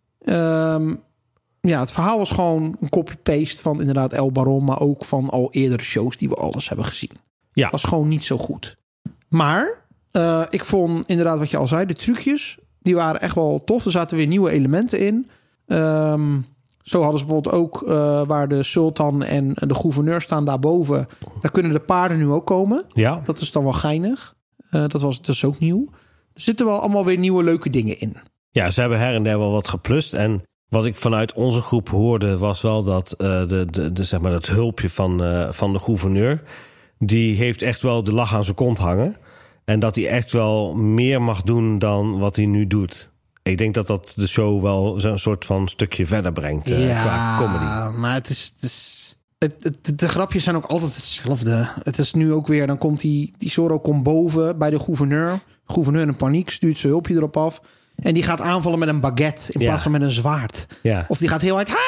Um, ja, het verhaal was gewoon een copy-paste van inderdaad El Baron... maar ook van al eerdere shows die we alles hebben gezien. Ja. Was gewoon niet zo goed. Maar uh, ik vond inderdaad wat je al zei... de trucjes, die waren echt wel tof. Er zaten weer nieuwe elementen in. Um, zo hadden ze bijvoorbeeld ook... Uh, waar de sultan en de gouverneur staan daarboven... daar kunnen de paarden nu ook komen. Ja. Dat is dan wel geinig. Uh, dat, was, dat is ook nieuw. Er zitten wel allemaal weer nieuwe leuke dingen in. Ja, ze hebben her en der wel wat geplust. En wat ik vanuit onze groep hoorde... was wel dat uh, de, de, de, zeg maar dat hulpje van, uh, van de gouverneur... die heeft echt wel de lach aan zijn kont hangen. En dat hij echt wel meer mag doen dan wat hij nu doet. Ik denk dat dat de show wel zo'n soort van stukje verder brengt. Uh, ja, qua comedy. Maar het is... Het is het, het, de grapjes zijn ook altijd hetzelfde. Het is nu ook weer... Dan komt die, die Zorro komt boven bij de gouverneur. Gouverneur in paniek, stuurt zijn hulpje erop af. En die gaat aanvallen met een baguette in ja. plaats van met een zwaard. Ja. Of die gaat heel hard... Ha,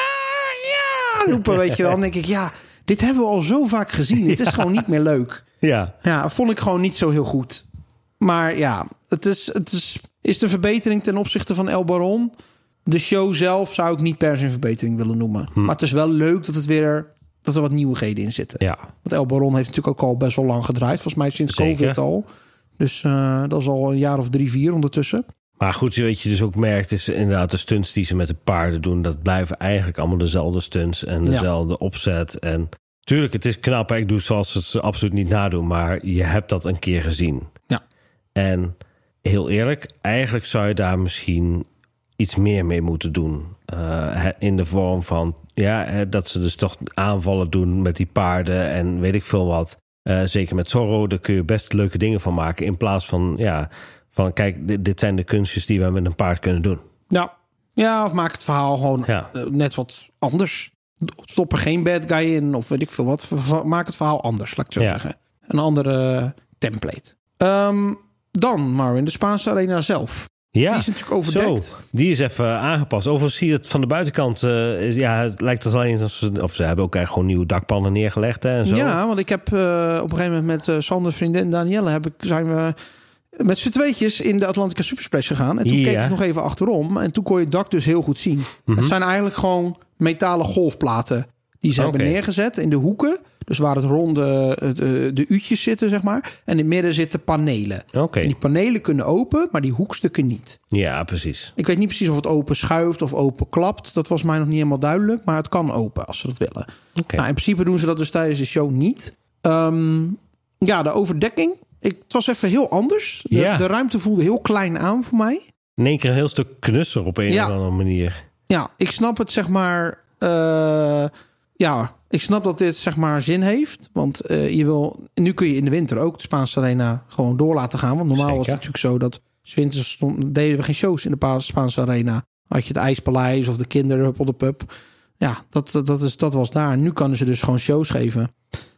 ja, roepen, weet je wel. Dan denk ik, ja... Dit hebben we al zo vaak gezien. Het is ja. gewoon niet meer leuk. Ja. Ja, vond ik gewoon niet zo heel goed. Maar ja, het is, het is, is de verbetering ten opzichte van El Baron. De show zelf zou ik niet per se een verbetering willen noemen. Hm. Maar het is wel leuk dat het weer dat er wat nieuwigheden in zitten. Ja. Want El Baron heeft natuurlijk ook al best wel lang gedraaid. Volgens mij sinds Zeker. COVID al. Dus uh, dat is al een jaar of drie, vier ondertussen. Maar goed, wat je dus ook merkt is inderdaad de stunts die ze met de paarden doen. Dat blijven eigenlijk allemaal dezelfde stunts en dezelfde ja. opzet. En tuurlijk, het is knap. Ik doe zoals ze het absoluut niet nadoen. Maar je hebt dat een keer gezien. Ja. En heel eerlijk, eigenlijk zou je daar misschien iets meer mee moeten doen. Uh, in de vorm van, ja, dat ze dus toch aanvallen doen met die paarden en weet ik veel wat. Uh, zeker met Zorro, daar kun je best leuke dingen van maken. In plaats van, ja, van kijk, dit, dit zijn de kunstjes die we met een paard kunnen doen. Ja. ja, of maak het verhaal gewoon Ja. uh, net wat anders. Stop er geen bad guy in of weet ik veel wat. Maak het verhaal anders, laat ik het zo Ja. zeggen. Een andere uh, template. Um, dan, Marvin, de Spaanse Arena zelf. Ja, Die is natuurlijk overdekt. Zo, die is even aangepast. Overigens zie je het van de buitenkant. Uh, is, ja, het lijkt er alleen als of ze hebben ook eigenlijk gewoon nieuwe dakpannen neergelegd hè, en zo. Ja, want ik heb uh, op een gegeven moment met uh, Sanders vriendin Danielle heb ik, zijn we met z'n tweetjes in de Atlantica Supersplash gegaan. En toen Ja. keek ik nog even achterom. En toen kon je het dak dus heel goed zien. Mm-hmm. Het zijn eigenlijk gewoon metalen golfplaten die ze Oké. hebben neergezet in de hoeken. Dus waar het ronde de, de u'tjes zitten, zeg maar. En in het midden zitten panelen. Oké. En die panelen kunnen open, maar die hoekstukken niet. Ja, precies. Ik weet niet precies of het open schuift of open klapt. Dat was mij nog niet helemaal duidelijk. Maar het kan open als ze dat willen. Oké. Nou, in principe doen ze dat dus tijdens de show niet. Um, ja, de overdekking. Ik, het was even heel anders. De, Ja. de ruimte voelde heel klein aan voor mij. In één keer een heel stuk knusser op een Ja. of andere manier. Ja, ik snap het, zeg maar. Uh, ja, ik snap dat dit, zeg maar, zin heeft. Want uh, je wil. Nu kun je in de winter ook de Spaanse Arena gewoon door laten gaan. Want normaal Zeker. was het natuurlijk zo dat 's winters stond, deden we geen shows in de Pa- Spaanse Arena. Had je het IJspaleis of de Kinderhup op de pub. Ja, dat, dat, dat, is, dat was daar. Nu kunnen ze dus gewoon shows geven.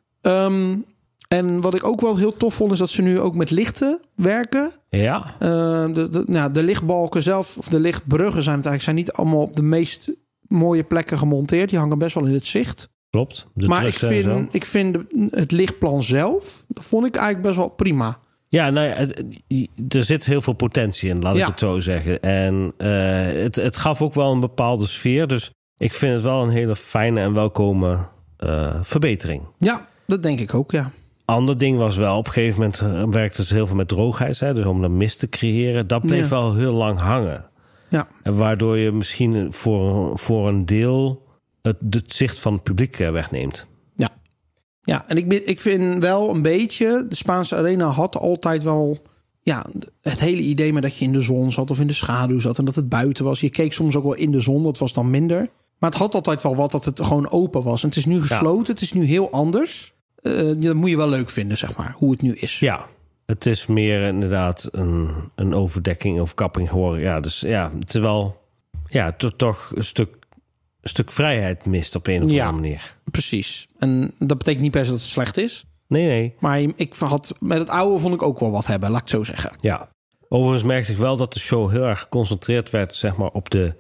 Um, en wat ik ook wel heel tof vond, is dat ze nu ook met lichten werken. Ja. Uh, de, de, nou, de lichtbalken zelf, of de lichtbruggen zijn het eigenlijk, zijn niet allemaal op de meest mooie plekken gemonteerd. Die hangen best wel in het zicht. Klopt. De maar ik trucks en zo. vind, ik vind het lichtplan zelf, dat vond ik eigenlijk best wel prima. Ja, nou ja, het, er zit heel veel potentie in, laat Ja. ik het zo zeggen. En uh, het, het gaf ook wel een bepaalde sfeer. Dus ik vind het wel een hele fijne en welkome uh, verbetering. Ja, dat denk ik ook, ja. Ander ding was wel, op een gegeven moment uh, werkte ze heel veel met droogheid. Hè, dus om de mist te creëren. Dat bleef Ja. wel heel lang hangen. Ja. En waardoor je misschien voor, voor een deel het, het zicht van het publiek uh, wegneemt. Ja, ja. En ik, ik vind wel een beetje, de Spaanse Arena had altijd wel, ja, het hele idee met dat je in de zon zat of in de schaduw zat en dat het buiten was. Je keek soms ook wel in de zon, dat was dan minder. Maar het had altijd wel wat dat het gewoon open was. En het is nu gesloten, ja. Het is nu heel anders. Uh, dat moet je wel leuk vinden, zeg maar, hoe het nu is. Ja, het is meer inderdaad een, een overdekking of kapping geworden. Ja, dus ja, het is wel ja, to, toch een stuk, een stuk vrijheid mist op een of andere ja, manier. Precies. En dat betekent niet per se dat het slecht is. Nee, nee. Maar ik had, met het oude vond ik ook wel wat hebben, laat ik het zo zeggen. Ja. Overigens merkte ik wel dat de show heel erg geconcentreerd werd, zeg maar, op, de,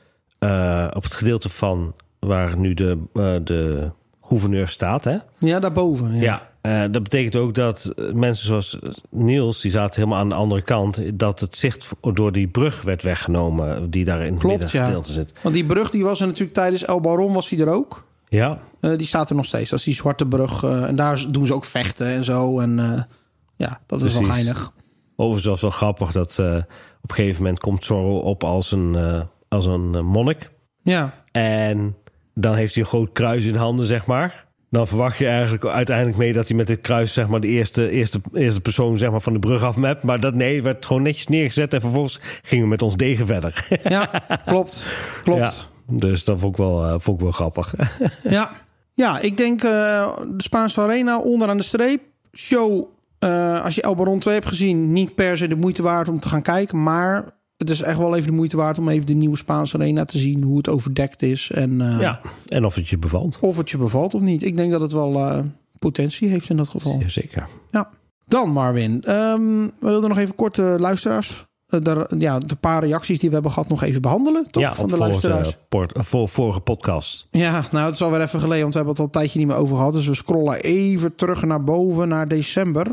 uh, op het gedeelte van waar nu de, uh, de gouverneur staat, hè? Ja, daarboven. Ja, ja uh, dat betekent ook dat mensen zoals Niels, die zaten helemaal aan de andere kant, dat het zicht door die brug werd weggenomen, die daar in het middengedeelte ja. zit. Want die brug die was er natuurlijk tijdens El Baron, was die er ook. Ja. Uh, die staat er nog steeds. Dat is die zwarte brug. Uh, en daar doen ze ook vechten en zo. En uh, ja, dat is Precies. wel geinig. Overigens was wel grappig dat uh, op een gegeven moment komt Zorro op als een, uh, als een uh, monnik. Ja. En dan heeft hij een groot kruis in handen, zeg maar. Dan verwacht je eigenlijk uiteindelijk mee dat hij met dit kruis, zeg maar, de eerste, eerste, eerste persoon, zeg maar, van de brug afmapt. Maar dat nee, werd gewoon netjes neergezet en vervolgens gingen we met ons degen verder. Ja, klopt. Klopt. Ja, dus dat vond ik wel, uh, vond ik wel grappig. Ja. Ja, ik denk uh, de Spaanse Arena onderaan de streep. Show, uh, als je El Baron twee hebt gezien, niet per se de moeite waard om te gaan kijken. Maar het is echt wel even de moeite waard om even de nieuwe Spaanse Arena te zien. Hoe het overdekt is. En, uh, ja, en of het je bevalt. Of het je bevalt of niet. Ik denk dat het wel uh, potentie heeft in dat geval. Ja, zeker. Ja. Dan Marvin. Um, we wilden nog even kort uh, luisteraars. Uh, de, ja, de paar reacties die we hebben gehad nog even behandelen. Toch? Ja, van de vorige, luisteraars. Port, voor, vorige podcast. Ja, nou het is alweer even geleden. Want we hebben het al een tijdje niet meer over gehad. Dus we scrollen even terug naar boven. Naar december.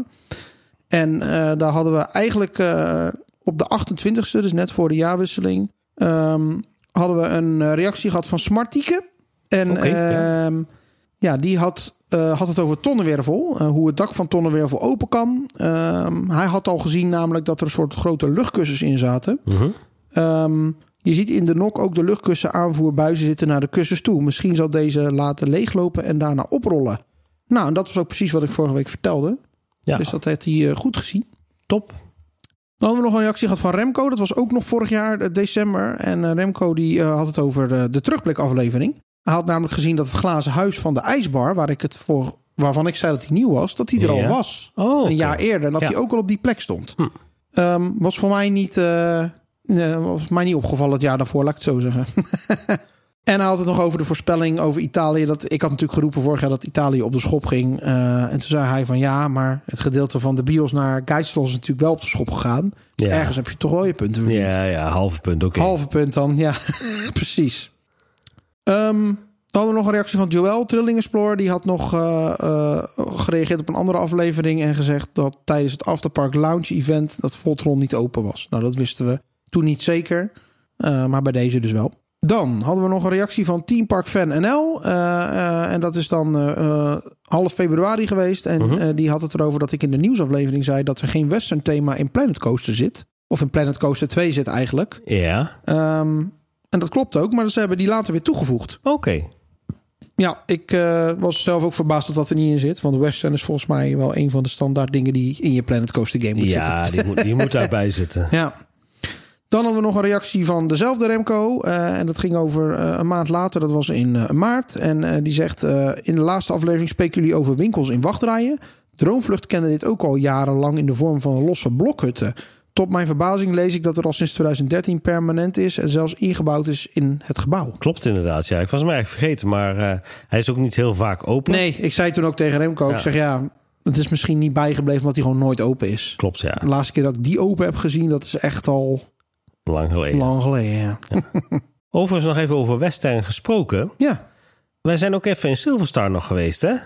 En uh, daar hadden we eigenlijk... Uh, op de achtentwintigste, dus net voor de jaarwisseling, um, hadden we een reactie gehad van Smartieke. En okay, ja. Um, ja, die had, uh, had het over Tonnewervel. Uh, hoe het dak van Tonnewervel open kan. Um, hij had al gezien namelijk dat er een soort grote luchtkussens in zaten. Uh-huh. Um, je ziet in de nok ook de luchtkussen aanvoerbuizen zitten naar de kussens toe. Misschien zal deze laten leeglopen en daarna oprollen. Nou, en dat was ook precies wat ik vorige week vertelde. Ja. Dus dat heeft hij uh, goed gezien. Top. Dan hadden we nog een reactie gehad van Remco. Dat was ook nog vorig jaar, december. En uh, Remco die uh, had het over uh, de terugblikaflevering. Hij had namelijk gezien dat het glazen huis van de ijsbar, waar ik het voor, waarvan ik zei dat hij nieuw was, dat hij er ja. al was. Oh, okay. Een jaar eerder. En dat ja. hij ook al op die plek stond. Hm. Um, was voor mij niet, uh, Uh, was mij niet opgevallen het jaar daarvoor, laat ik het zo zeggen. En hij had het nog over de voorspelling over Italië. Dat, ik had natuurlijk geroepen vorig jaar dat Italië op de schop ging. Uh, en toen zei hij van ja, maar het gedeelte van de bios naar Geitsel is natuurlijk wel op de schop gegaan. Ja. Ergens heb je toch wel je punten verdiend. Ja, ja, halve punt, oké. Okay. Halve punt dan, ja, precies. Um, dan hadden we nog een reactie van Joël, Trilling Explorer. Die had nog uh, uh, gereageerd op een andere aflevering en gezegd dat tijdens het Afterpark Lounge event dat Voltron niet open was. Nou, dat wisten we toen niet zeker, uh, maar bij deze dus wel. Dan hadden we nog een reactie van Team Park Fan N L. Uh, uh, en dat is dan uh, uh, half februari geweest. En uh-huh. uh, die had het erover dat ik in de nieuwsaflevering zei dat er geen western thema in Planet Coaster zit. Of in Planet Coaster twee zit eigenlijk. Ja. Um, en dat klopt ook, maar ze hebben die later weer toegevoegd. Oké. Okay. Ja, ik uh, was zelf ook verbaasd dat dat er niet in zit. Want de western is volgens mij wel een van de standaard dingen die in je Planet Coaster game moet ja, zitten. Ja, die moet, die moet daarbij zitten. Ja. Dan hadden we nog een reactie van dezelfde Remco. Uh, en dat ging over uh, een maand later. Dat was in uh, maart. En uh, die zegt... Uh, in de laatste aflevering spreken jullie over winkels in wachtrijen. Droomvlucht kende dit ook al jarenlang in de vorm van losse blokhutten. Tot mijn verbazing lees ik dat er al sinds twintig dertien permanent is... en zelfs ingebouwd is in het gebouw. Klopt inderdaad, ja. Ik was hem eigenlijk vergeten. Maar uh, hij is ook niet heel vaak open. Nee, ik zei toen ook tegen Remco. Ja. Ik zeg ja... Het is misschien niet bijgebleven omdat hij gewoon nooit open is. Klopt, ja. De laatste keer dat ik die open heb gezien... dat is echt al... Lang geleden. Lang geleden, ja. ja. Overigens nog even over Western gesproken. Ja. Wij zijn ook even in Silverstar nog geweest, hè?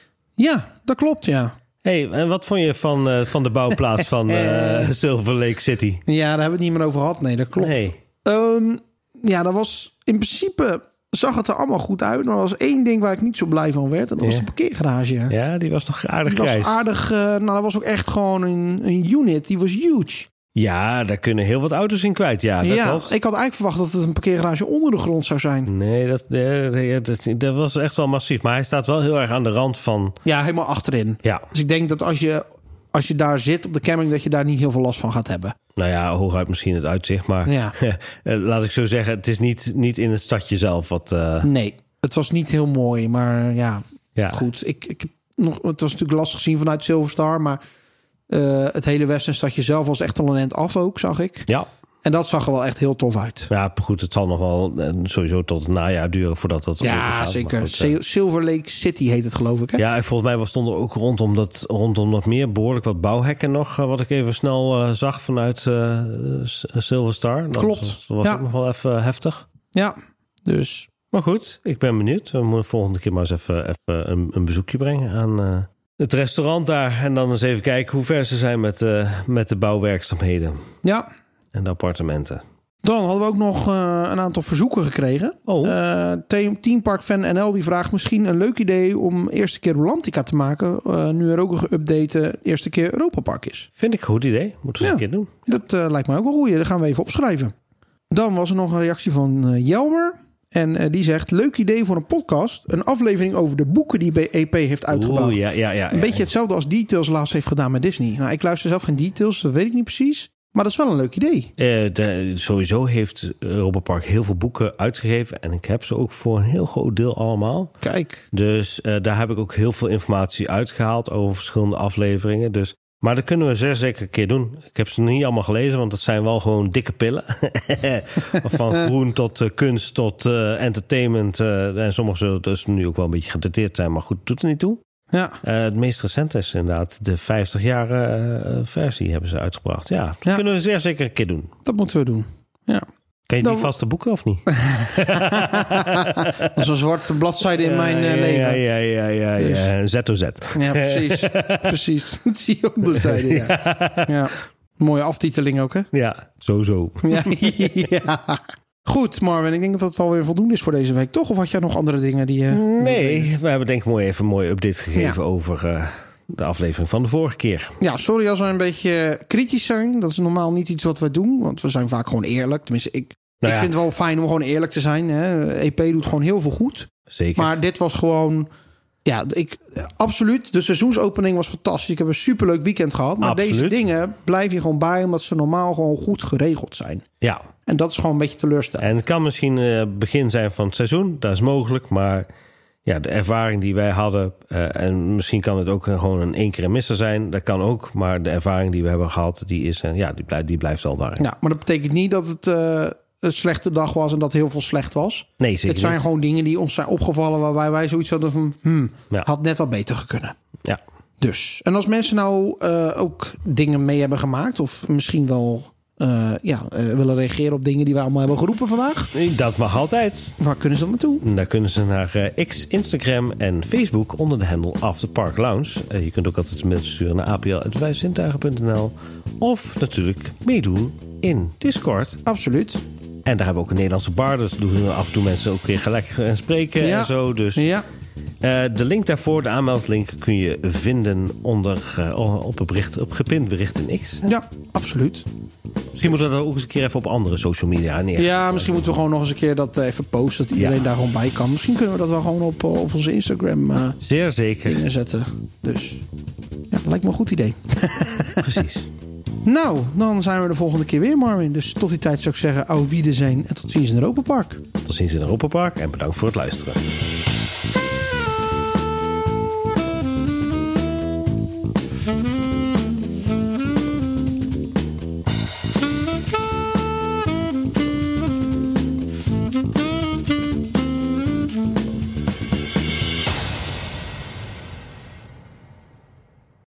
Ja, dat klopt, ja. Hey, en wat vond je van, uh, van de bouwplaats van uh, Silver Lake City? Ja, daar hebben we het niet meer over gehad. Nee, dat klopt. Nee. Um, ja, dat was... In principe zag het er allemaal goed uit. Maar er was één ding waar ik niet zo blij van werd. En dat ja. was de parkeergarage. Ja, die was nog aardig die grijs. was aardig... Uh, nou, dat was ook echt gewoon een, een unit. Die was huge. Ja, daar kunnen heel wat auto's in kwijt. Ja, dat, ja, was... ik had eigenlijk verwacht dat het een parkeergarage onder de grond zou zijn. Nee, dat, dat, dat, dat was echt wel massief. Maar hij staat wel heel erg aan de rand van... Ja, helemaal achterin. Ja. Dus ik denk dat als je, als je daar zit op de camping... dat je daar niet heel veel last van gaat hebben. Nou ja, hooguit misschien het uitzicht. Maar ja. laat ik zo zeggen, het is niet, niet in het stadje zelf wat... Uh... Nee, het was niet heel mooi. Maar ja, ja. goed. Ik, ik, nog, het was natuurlijk lastig gezien vanuit Silverstar, maar... Uh, het hele Westernstadje zelf was echt al een eind af ook, zag ik. Ja. En dat zag er wel echt heel tof uit. Ja, goed, het zal nog wel sowieso tot het najaar duren voordat dat ja, gaat. Zeker. Goed, uh... Silver Lake City heet het, geloof ik, hè? Ja, volgens mij stonden er ook rondom dat, rondom dat meer behoorlijk wat bouwhekken nog, wat ik even snel uh, zag vanuit uh, Silverstar. Dat Klopt. Was, dat was ja. ook nog wel even heftig. Ja, dus... Maar goed, ik ben benieuwd. We moeten volgende keer maar eens even, even een, een bezoekje brengen aan... Uh, het restaurant daar. En dan eens even kijken hoe ver ze zijn met, uh, met de bouwwerkzaamheden. Ja. En de appartementen. Dan hadden we ook nog uh, een aantal verzoeken gekregen. Oh. Uh, Team Park Fan N L die vraagt misschien een leuk idee om eerste keer Rolantica te maken. Uh, nu er ook een geüpdate eerste keer Europa Park is. Vind ik een goed idee. Moeten we ja, een keer doen. Dat uh, lijkt mij ook wel goed. Dat gaan we even opschrijven. Dan was er nog een reactie van uh, Jelmer. En uh, die zegt, leuk idee voor een podcast. Een aflevering over de boeken die E P heeft uitgebracht. Oeh, ja, ja, ja, een ja, beetje ja. hetzelfde als Details laatst heeft gedaan met Disney. Nou, ik luister zelf geen Details, dat weet ik niet precies. Maar dat is wel een leuk idee. Uh, de, sowieso heeft Europa Park heel veel boeken uitgegeven. En ik heb ze ook voor een heel groot deel allemaal. Kijk. Dus uh, daar heb ik ook heel veel informatie uitgehaald over verschillende afleveringen. Dus... Maar dat kunnen we zeer zeker een keer doen. Ik heb ze niet allemaal gelezen, want dat zijn wel gewoon dikke pillen. Van groen tot uh, kunst tot uh, entertainment. Uh, en sommige zullen dus nu ook wel een beetje gedateerd zijn, maar goed, doet er niet toe. Ja. Uh, het meest recente is inderdaad de vijftig jaar uh, versie hebben ze uitgebracht. Ja, dat ja. kunnen we zeer zeker een keer doen. Dat moeten we doen, ja. Ken je die Dan... vaste boeken of niet? Dat is een zwarte bladzijde in mijn uh, leven. Ja, ja, ja, ja, dus. ja. Z O Z. Ja, precies. precies. Dat zie je op de zijde, ja. ja. Mooie aftiteling ook, hè? Ja, sowieso. Ja, ja. Goed, Marvin. Ik denk dat dat wel weer voldoende is voor deze week, toch? Of had jij nog andere dingen die... Uh, nee, we hebben denk ik mooi even een mooie update gegeven ja. over... Uh, de aflevering van de vorige keer. Ja, sorry als we een beetje kritisch zijn. Dat is normaal niet iets wat wij doen. Want we zijn vaak gewoon eerlijk. Tenminste, ik, nou ja. ik vind het wel fijn om gewoon eerlijk te zijn. Hè. E P doet gewoon heel veel goed. Zeker. Maar dit was gewoon... Ja, ik, absoluut. De seizoensopening was fantastisch. Ik heb een superleuk weekend gehad. Maar absoluut. Deze dingen blijf je gewoon bij... omdat ze normaal gewoon goed geregeld zijn. Ja. En dat is gewoon een beetje teleurstellend. En het kan misschien het uh, begin zijn van het seizoen. Dat is mogelijk, maar... ja, de ervaring die wij hadden... Uh, en misschien kan het ook gewoon een één keer een misser zijn. Dat kan ook, maar de ervaring die we hebben gehad... die, is, uh, ja, die, blijft, die blijft al daarin. Ja, maar dat betekent niet dat het uh, een slechte dag was... en dat heel veel slecht was. Nee, zeker Het zijn niet. gewoon dingen die ons zijn opgevallen... waarbij wij zoiets hadden van... Hmm, ja. had net wat beter gekund. Ja. Dus, en als mensen nou uh, ook dingen mee hebben gemaakt... of misschien wel... Uh, ja, uh, willen reageren op dingen die wij allemaal hebben geroepen vandaag. Dat mag altijd. Waar kunnen ze dan naartoe? Daar kunnen ze naar uh, X, Instagram en Facebook onder de handle After Park Lounge. Uh, je kunt ook altijd mail sturen naar a p l apenstaartje vijf zintuigen punt n l of natuurlijk meedoen in Discord. Absoluut. En daar hebben we ook een Nederlandse bar, dus doen we af en toe mensen ook weer gelijk gaan spreken ja. en zo. Dus ja. Uh, de link daarvoor, de aanmeldlink, kun je vinden onder uh, op, een bericht, op gepind bericht in X. Ja, absoluut. Misschien moeten we dat ook eens een keer even op andere social media neerzetten. Ja, misschien moeten we gewoon nog eens een keer dat even posten... dat iedereen ja. daar gewoon bij kan. Misschien kunnen we dat wel gewoon op, op onze Instagram uh, zeer zeker dingen zetten. Dus ja, lijkt me een goed idee. Precies. Nou, dan zijn we de volgende keer weer, Marvin. Dus tot die tijd zou ik zeggen, au wiedersehen en tot ziens in Europa Park. Tot ziens in Europa Park en bedankt voor het luisteren. Thank you.